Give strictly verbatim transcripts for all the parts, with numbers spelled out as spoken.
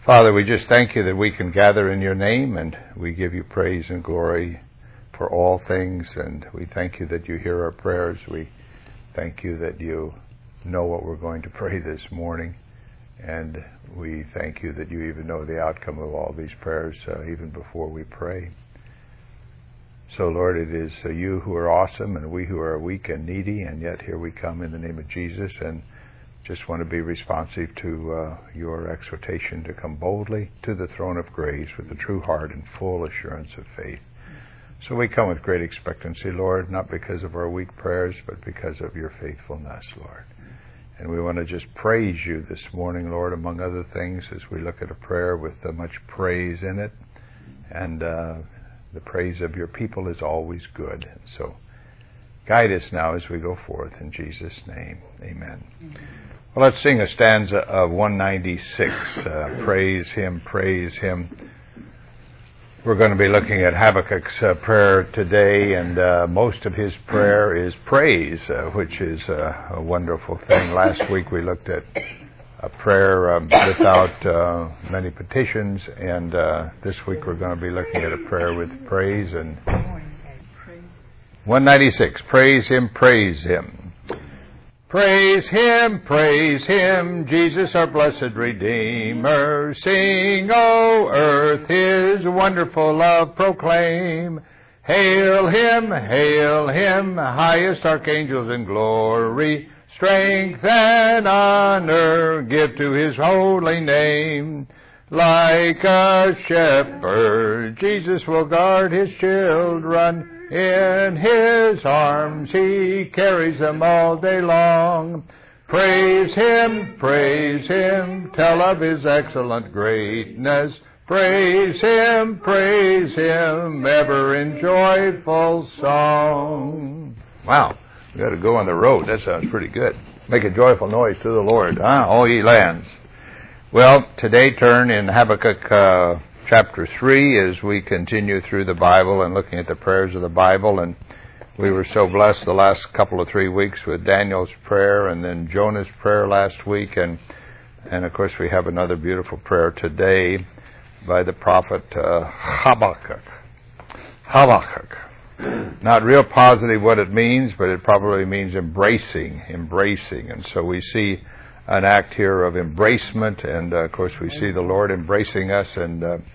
Father, we just thank you that we can gather in your name, and we give you praise and glory for all things, and we thank you that you hear our prayers. We thank you that you know what we're going to pray this morning, and we thank you that you even know the outcome of all these prayers uh, even before we pray. So, Lord, it is uh, you who are awesome and we who are weak and needy, and yet here we come in the name of Jesus, and just want to be responsive to uh, your exhortation to come boldly to the throne of grace with a true heart and full assurance of faith. So we come with great expectancy, Lord, not because of our weak prayers, but because of your faithfulness, Lord. And we want to just praise you this morning, Lord, among other things, as we look at a prayer with uh, much praise in it. And uh, the praise of your people is always good. So guide us now as we go forth in Jesus' name. Amen. Amen. Well, let's sing a stanza of one ninety-six. Uh, praise him, praise him. We're going to be looking at Habakkuk's uh, prayer today, and uh, most of his prayer is praise, uh, which is uh, a wonderful thing. Last week we looked at a prayer um, without uh, many petitions, and uh, this week we're going to be looking at a prayer with praise. And one ninety-six, praise him, praise him. Praise him, praise him, Jesus our blessed Redeemer. Sing, O earth, his wonderful love proclaim. Hail him, hail him, highest archangels in glory. Strength and honor give to his holy name. Like a shepherd, Jesus will guard his children. In his arms he carries them all day long. Praise him, praise him, tell of his excellent greatness. Praise him, praise him, ever in joyful song. Wow, we got to go on the road. That sounds pretty good. Make a joyful noise to the Lord, huh? All ye lands. Well, today turn in Habakkuk uh, chapter three as we continue through the Bible and looking at the prayers of the Bible. And we were so blessed the last couple of three weeks with Daniel's prayer and then Jonah's prayer last week. And, and of course, we have another beautiful prayer today by the prophet uh, Habakkuk. Habakkuk. Not real positive what it means, but it probably means embracing, embracing. And so we see an act here of embracement, and uh, of course we see the Lord embracing us. And uh,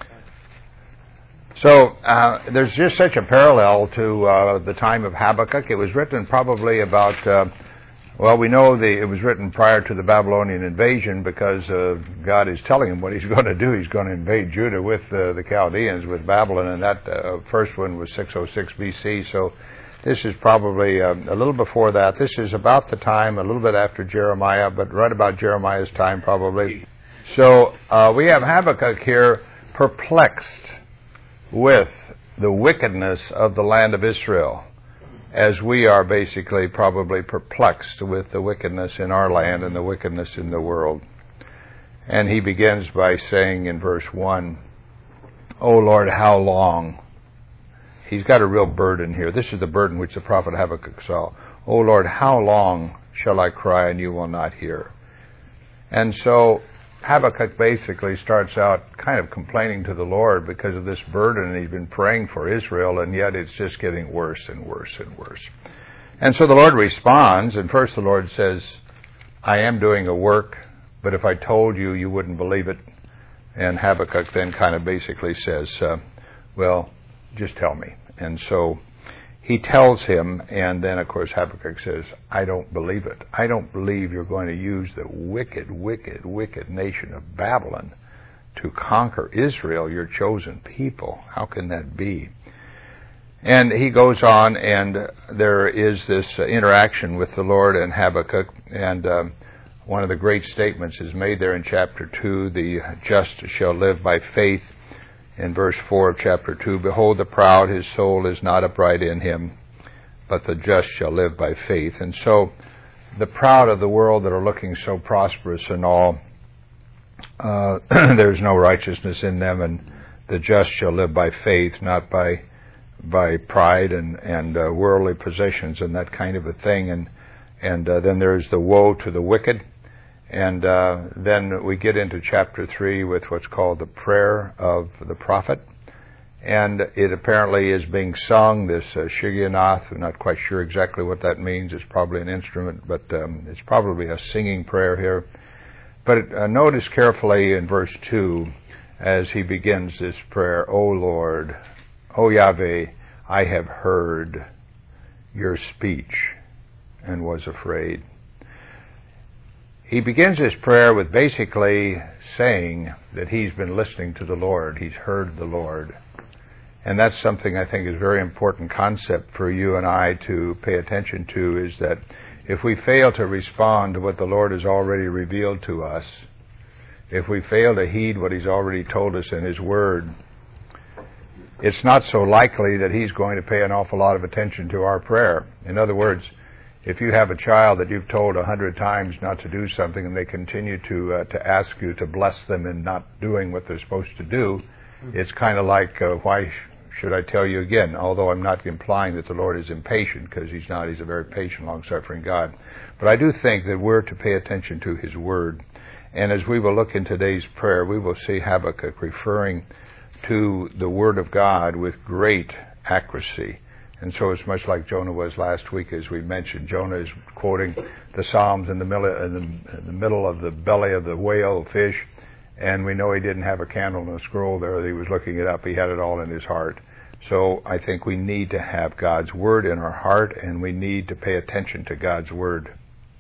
so uh, there's just such a parallel to uh, the time of Habakkuk. It was written probably about, uh, well, we know the, it was written prior to the Babylonian invasion, because uh, God is telling him what he's going to do. He's going to invade Judah with uh, the Chaldeans, with Babylon, and that uh, first one was six oh six B C, so this is probably uh, a little before that. This is about the time, a little bit after Jeremiah, but right about Jeremiah's time probably. So uh, we have Habakkuk here perplexed with the wickedness of the land of Israel, as we are basically probably perplexed with the wickedness in our land and the wickedness in the world. And he begins by saying in verse one, O Lord, how long? He's got a real burden here. This is the burden which the prophet Habakkuk saw. O Lord, how long shall I cry and you will not hear? And so Habakkuk basically starts out kind of complaining to the Lord because of this burden he's been praying for Israel, and yet it's just getting worse and worse and worse. And so the Lord responds, and first the Lord says, I am doing a work, but if I told you, you wouldn't believe it. And Habakkuk then kind of basically says, uh, well, just tell me. And so he tells him, and then, of course, Habakkuk says, I don't believe it. I don't believe you're going to use the wicked, wicked, wicked nation of Babylon to conquer Israel, your chosen people. How can that be? And he goes on, and there is this uh, interaction with the Lord and Habakkuk, and um, one of the great statements is made there in chapter two, the just shall live by faith. In verse four of chapter two, behold the proud, his soul is not upright in him, but the just shall live by faith. And so the proud of the world that are looking so prosperous and all, uh, there's no righteousness in them, and the just shall live by faith, not by by pride and, and uh, worldly possessions and that kind of a thing. And, and uh, then there's the woe to the wicked. And uh, then we get into chapter three with what's called the prayer of the prophet. And it apparently is being sung, this uh, Shigionoth. I'm not quite sure exactly what that means. It's probably an instrument, but um, it's probably a singing prayer here. But uh, notice carefully in verse two, as he begins this prayer, O Lord, O Yahweh, I have heard your speech and was afraid. He begins his prayer with basically saying that he's been listening to the Lord. He's heard the Lord. And that's something I think is a very important concept for you and I to pay attention to, is that if we fail to respond to what the Lord has already revealed to us, if we fail to heed what He's already told us in His Word, it's not so likely that He's going to pay an awful lot of attention to our prayer. In other words, if you have a child that you've told a hundred times not to do something and they continue to uh, to ask you to bless them in not doing what they're supposed to do, it's kind of like, uh, why should I tell you again? Although I'm not implying that the Lord is impatient, because He's not. He's a very patient, long-suffering God. But I do think that we're to pay attention to His Word. And as we will look in today's prayer, we will see Habakkuk referring to the Word of God with great accuracy. And so it's much like Jonah was last week, as we mentioned. Jonah is quoting the Psalms in the middle, in the, in the middle of the belly of the whale fish, and we know he didn't have a candle and a scroll there. He was looking it up. He had it all in his heart. So I think we need to have God's Word in our heart, and we need to pay attention to God's Word.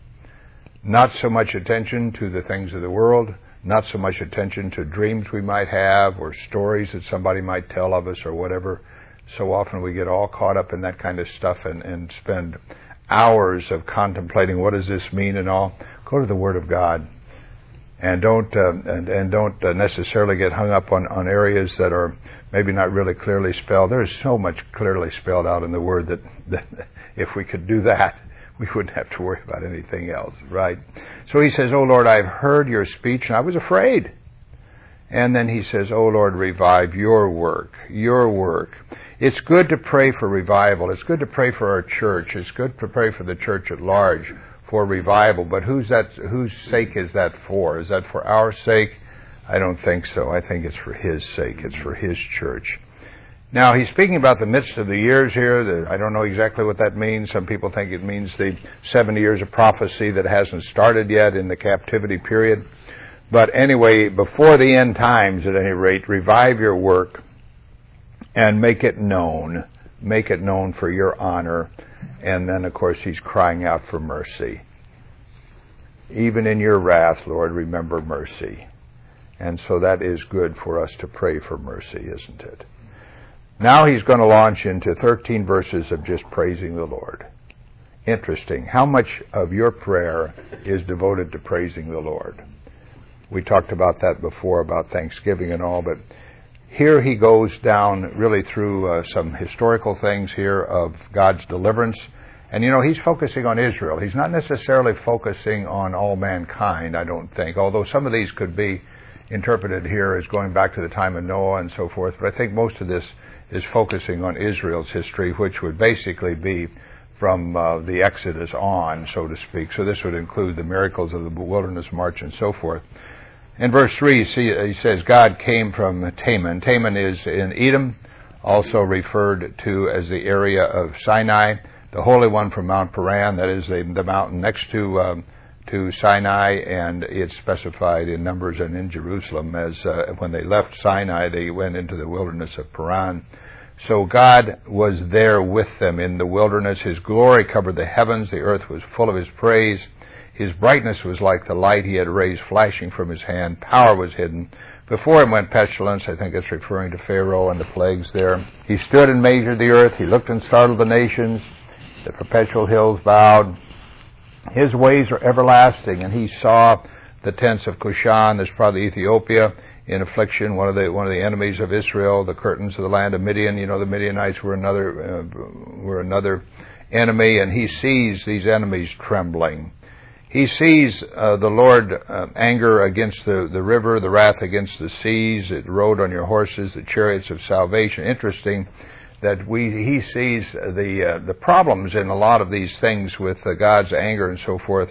Not so much attention to the things of the world, not so much attention to dreams we might have or stories that somebody might tell of us or whatever. So often we get all caught up in that kind of stuff and, and spend hours of contemplating what does this mean and all. Go to the Word of God, and don't uh, and, and don't uh, necessarily get hung up on, on areas that are maybe not really clearly spelled. There is so much clearly spelled out in the Word that, that if we could do that, we wouldn't have to worry about anything else, right? So he says, "O Lord, I've heard your speech, and I was afraid." And then he says, "O Lord, revive your work, your work." It's good to pray for revival. It's good to pray for our church. It's good to pray for the church at large for revival. But who's that? Whose sake is that for? Is that for our sake? I don't think so. I think it's for His sake. It's for His church. Now, he's speaking about the midst of the years here. The, I don't know exactly what that means. Some people think it means the seventy years of prophecy that hasn't started yet in the captivity period. But anyway, before the end times, at any rate, revive your work and make it known. Make it known for your honor. And then, of course, he's crying out for mercy. Even in your wrath, Lord, remember mercy. And so that is good for us to pray for mercy, isn't it? Now he's going to launch into thirteen verses of just praising the Lord. Interesting. How much of your prayer is devoted to praising the Lord? We talked about that before, about Thanksgiving and all, but here he goes down really through uh, some historical things here of God's deliverance. And, you know, he's focusing on Israel. He's not necessarily focusing on all mankind, I don't think, although some of these could be interpreted here as going back to the time of Noah and so forth. But I think most of this is focusing on Israel's history, which would basically be from uh, the Exodus on, so to speak. So this would include the miracles of the wilderness march and so forth. In verse three, you see, he says, God came from Teman. Teman is in Edom, also referred to as the area of Sinai. The Holy One from Mount Paran, that is the, the mountain next to um, to Sinai, and it's specified in Numbers and in Jerusalem as uh, when they left Sinai, they went into the wilderness of Paran. So God was there with them in the wilderness. His glory covered the heavens. The earth was full of His praise. His brightness was like the light He had raised flashing from His hand. Power was hidden. Before Him went pestilence. I think it's referring to Pharaoh and the plagues there. He stood and measured the earth. He looked and startled the nations. The perpetual hills bowed. His ways are everlasting, and He saw the tents of Cushan, that's probably Ethiopia, in affliction, one of the one of the enemies of Israel, the curtains of the land of Midian. You know, the Midianites were another uh, were another enemy, and He sees these enemies trembling. He sees uh, the Lord uh, anger against the, the river, the wrath against the seas. It rode on your horses, the chariots of salvation. Interesting that we he sees the uh, the problems in a lot of these things with uh, God's anger and so forth,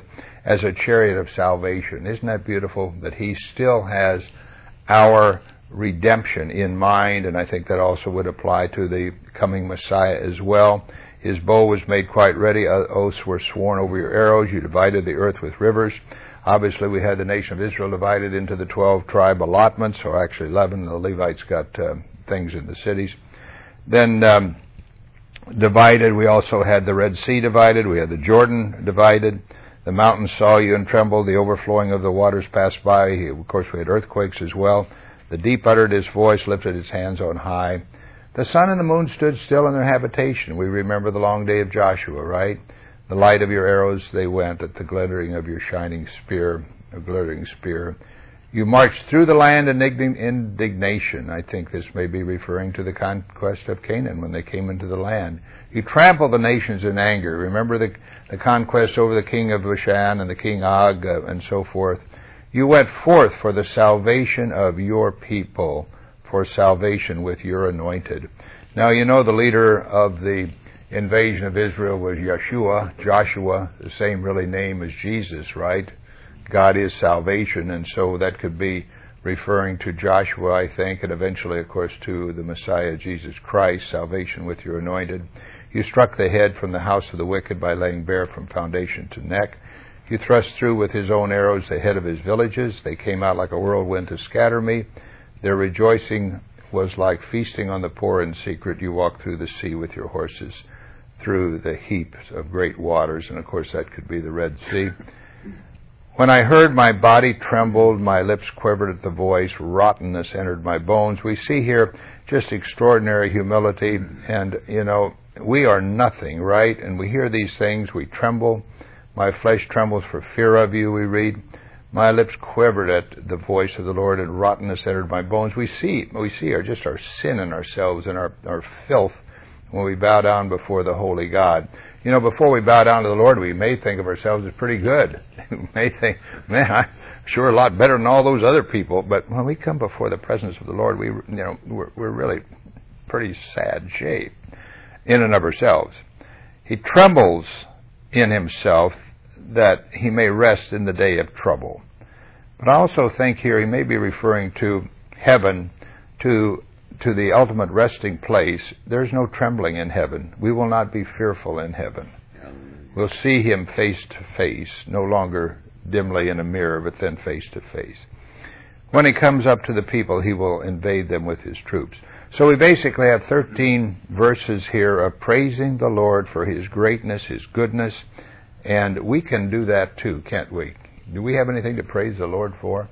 as a chariot of salvation. Isn't that beautiful? That he still has our redemption in mind, and I think that also would apply to the coming Messiah as well. His bow was made quite ready. Oaths were sworn over your arrows. You divided the earth with rivers. Obviously, we had the nation of Israel divided into the twelve tribe allotments, or actually eleven. The Levites got uh, things in the cities. Then um, divided, we also had the Red Sea divided. We had the Jordan divided. The mountains saw you and trembled. The overflowing of the waters passed by. Of course, we had earthquakes as well. The deep uttered his voice, lifted its hands on high. The sun and the moon stood still in their habitation. We remember the long day of Joshua, right? The light of your arrows they went, at the glittering of your shining spear, a glittering spear. You marched through the land in indignation. I think this may be referring to the conquest of Canaan when they came into the land. You trampled the nations in anger. Remember the, the conquest over the king of Bashan and the king Og uh, and so forth. You went forth for the salvation of your people, for salvation with your anointed. Now, you know the leader of the invasion of Israel was Yeshua, Joshua, the same really name as Jesus, right? God is salvation, and so that could be referring to Joshua, I think, and eventually, of course, to the Messiah, Jesus Christ, salvation with your anointed. You struck the head from the house of the wicked by laying bare from foundation to neck. You thrust through with his own arrows the head of his villages. They came out like a whirlwind to scatter me. Their rejoicing was like feasting on the poor in secret. You walked through the sea with your horses, through the heaps of great waters. And, of course, that could be the Red Sea. When I heard, my body trembled, my lips quivered at the voice, rottenness entered my bones. We see here just extraordinary humility. And, you know, we are nothing, right? And we hear these things, we tremble. My flesh trembles for fear of you, we read. My lips quivered at the voice of the Lord, and rottenness entered my bones. We see, we see our, just our sin in ourselves and our, our filth when we bow down before the holy God. You know, before we bow down to the Lord, we may think of ourselves as pretty good. We may think, man, I'm sure a lot better than all those other people. But when we come before the presence of the Lord, we, you know, we're, we're really pretty sad shape in and of ourselves. He trembles in himself that he may rest in the day of trouble. But I also think here he may be referring to heaven, to to the ultimate resting place. There's no trembling in heaven. We will not be fearful in heaven. We'll see him face to face, no longer dimly in a mirror, but then face to face. When he comes up to the people, he will invade them with his troops. So we basically have thirteen verses here of praising the Lord for his greatness, his goodness, and we can do that too, can't we? Do we have anything to praise the Lord for?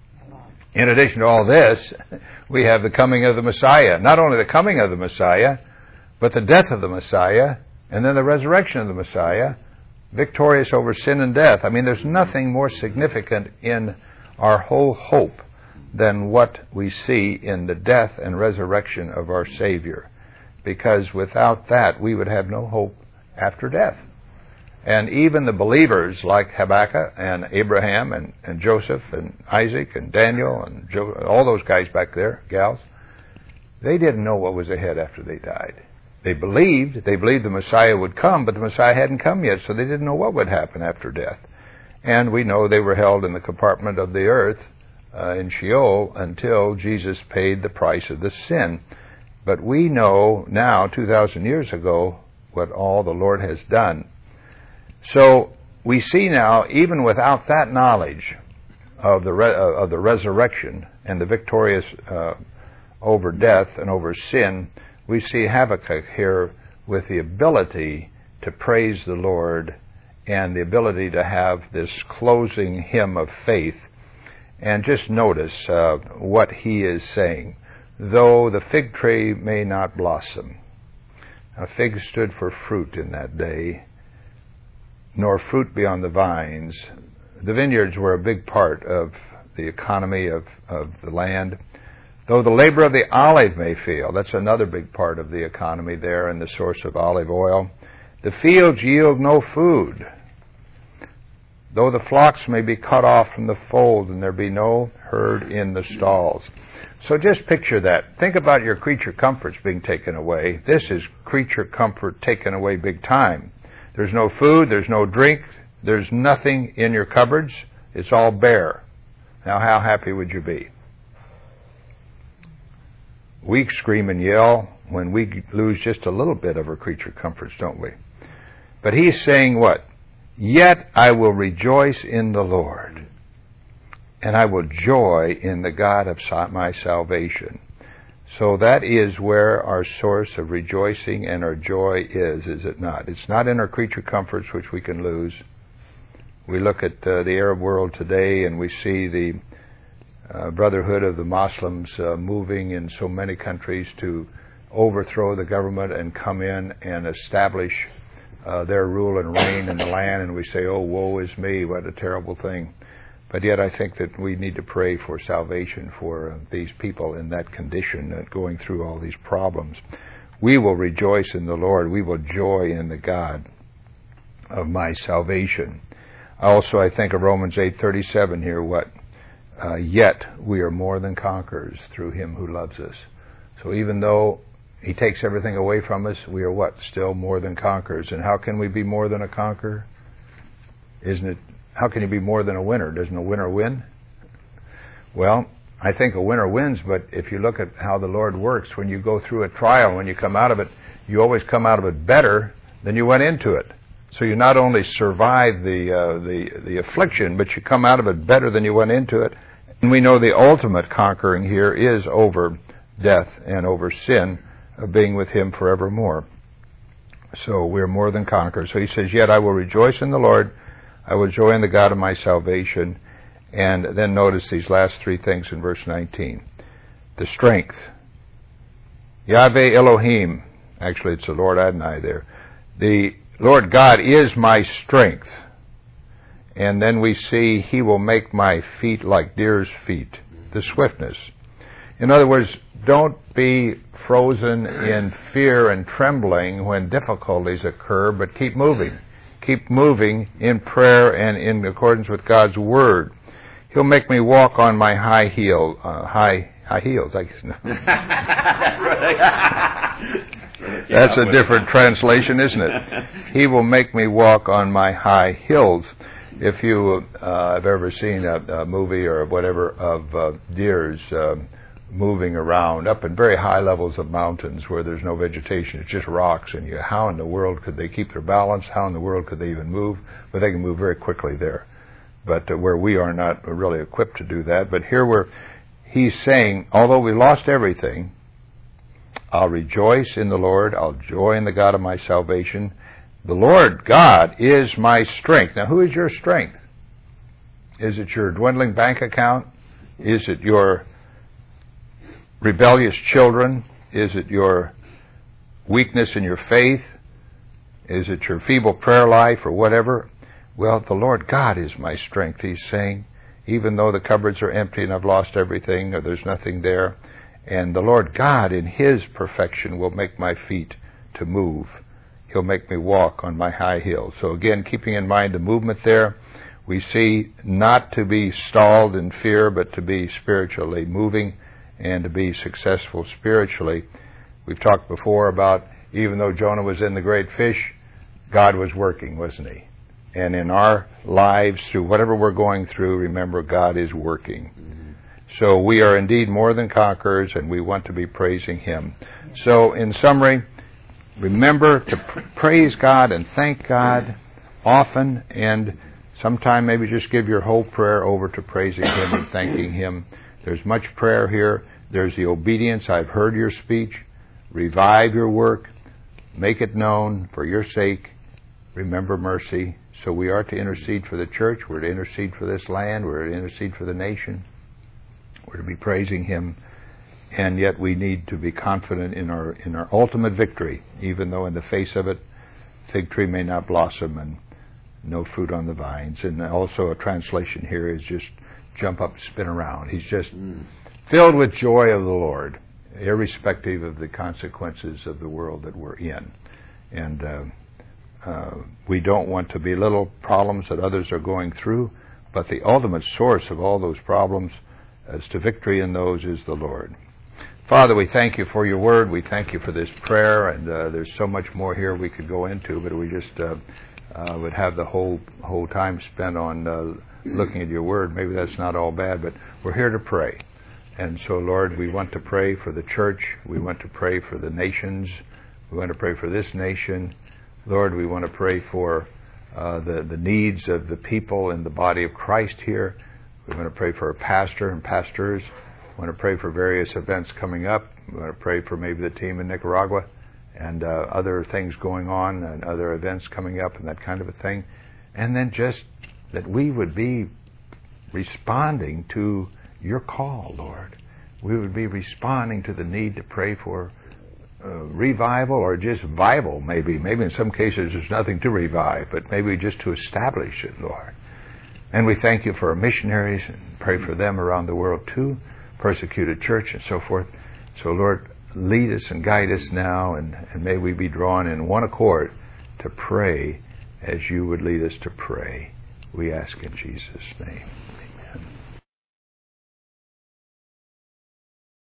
In addition to all this, we have the coming of the Messiah. Not only the coming of the Messiah, but the death of the Messiah, and then the resurrection of the Messiah, victorious over sin and death. I mean, there's nothing more significant in our whole hope than what we see in the death and resurrection of our Savior. Because without that, we would have no hope after death. And even the believers like Habakkuk and Abraham and, and Joseph and Isaac and Daniel and jo- all those guys back there, gals, they didn't know what was ahead after they died. They believed, they believed the Messiah would come, but the Messiah hadn't come yet, so they didn't know what would happen after death. And we know they were held in the compartment of the earth uh, in Sheol until Jesus paid the price of the sin. But we know now, two thousand years ago, what all the Lord has done. So we see now, even without that knowledge of the re- of the resurrection and the victorious uh, over death and over sin, we see Habakkuk here with the ability to praise the Lord and the ability to have this closing hymn of faith. And just notice uh, what he is saying. Though the fig tree may not blossom. A fig stood for fruit in that day, nor fruit be on the vines. The vineyards were a big part of the economy of, of the land. Though the labor of the olive may fail, that's another big part of the economy there and the source of olive oil. The fields yield no food. Though the flocks may be cut off from the fold and there be no herd in the stalls. So just picture that. Think about your creature comforts being taken away. This is creature comfort taken away big time. There's no food, there's no drink, There's nothing in your cupboards. It's all bare. Now, how happy would you be? We scream and yell when we lose just a little bit of our creature comforts, don't we? But he's saying what? Yet I will rejoice in the Lord, and I will joy in the God of my salvation. So that is where our source of rejoicing and our joy is, is it not? It's not in our creature comforts, which we can lose. We look at uh, the Arab world today, and we see the uh, brotherhood of the Muslims uh, moving in so many countries to overthrow the government and come in and establish uh, their rule and reign in the land. And we say, oh, woe is me, what a terrible thing. But yet I think that we need to pray for salvation for uh, these people in that condition, uh, going through all these problems. We will rejoice in the Lord. We will joy in the God of my salvation. Also, I think of Romans eight thirty-seven here, what? Uh, yet we are more than conquerors through him who loves us. So even though he takes everything away from us, we are what? Still more than conquerors. And how can we be more than a conqueror? Isn't it? How can you be more than a winner? Doesn't a winner win? Well, I think a winner wins, but if you look at how the Lord works, when you go through a trial, when you come out of it, you always come out of it better than you went into it. So you not only survive the uh, the the affliction, but you come out of it better than you went into it. And we know the ultimate conquering here is over death and over sin, of being with him forevermore. So we're more than conquerors. So he says, yet I will rejoice in the Lord. I will joy in the God of my salvation. And then notice these last three things in verse nineteen. The strength. Yahweh Elohim. Actually, it's the Lord Adonai there. The Lord God is my strength. And then we see he will make my feet like deer's feet. The swiftness. In other words, don't be frozen in fear and trembling when difficulties occur, but keep moving. Keep moving in prayer and in accordance with God's Word. He'll make me walk on my high heel, uh, high high heels. I guess. No. That's a different translation, isn't it? He will make me walk on my high hills. If you uh, have ever seen a, a movie or whatever of uh, deers uh, moving around up in very high levels of mountains where there's no vegetation, it's just rocks, and you, how in the world could they keep their balance? How in the world could they even move? But they can move very quickly there. But uh, where we are not really equipped to do that. But here where he's saying, although we lost everything, I'll rejoice in the Lord, I'll joy in the God of my salvation. The Lord God is my strength. Now, who is your strength? Is it your dwindling bank account? Is it your rebellious children? Is it your weakness in your faith? Is it your feeble prayer life or whatever? Well, the Lord God is my strength, he's saying, even though the cupboards are empty and I've lost everything or there's nothing there. And the Lord God in his perfection will make my feet to move. He'll make me walk on my high hills. So again, keeping in mind the movement there, we see not to be stalled in fear, but to be spiritually moving and to be successful spiritually. We've talked before about even though Jonah was in the great fish, God was working, wasn't he? And in our lives, through whatever we're going through, remember God is working. Mm-hmm. So we are indeed more than conquerors, and we want to be praising him. So in summary, remember to pr- praise God and thank God often, and sometime maybe just give your whole prayer over to praising him and thanking him. There's much prayer here. There's the obedience. I've heard your speech. Revive your work. Make it known for your sake. Remember mercy. So we are to intercede for the church. We're to intercede for this land. We're to intercede for the nation. We're to be praising him. And yet we need to be confident in our in our ultimate victory, even though in the face of it, fig tree may not blossom and no fruit on the vines. And also a translation here is just jump up, spin around. He's just mm. filled with joy of the Lord, irrespective of the consequences of the world that we're in. And uh, uh, we don't want to belittle problems that others are going through, but the ultimate source of all those problems as to victory in those is the Lord. Father, we thank you for your word. We thank you for this prayer, and uh, there's so much more here we could go into, but we just uh, uh, would have the whole whole time spent on uh, looking at your word. Maybe that's not all bad, but we're here to pray. And so, Lord, we want to pray for the church. We want to pray for the nations. We want to pray for this nation. Lord, we want to pray for uh, the, the needs of the people in the body of Christ here. We want to pray for our pastor and pastors. We want to pray for various events coming up. We want to pray for maybe the team in Nicaragua and uh, other things going on and other events coming up and that kind of a thing. And then just that we would be responding to your call, Lord. We would be responding to the need to pray for uh, revival or just vival, maybe. Maybe in some cases there's nothing to revive, but maybe just to establish it, Lord. And we thank you for our missionaries and pray for them around the world too, persecuted church and so forth. So, Lord, lead us and guide us now, and, and may we be drawn in one accord to pray as you would lead us to pray. We ask in Jesus' name.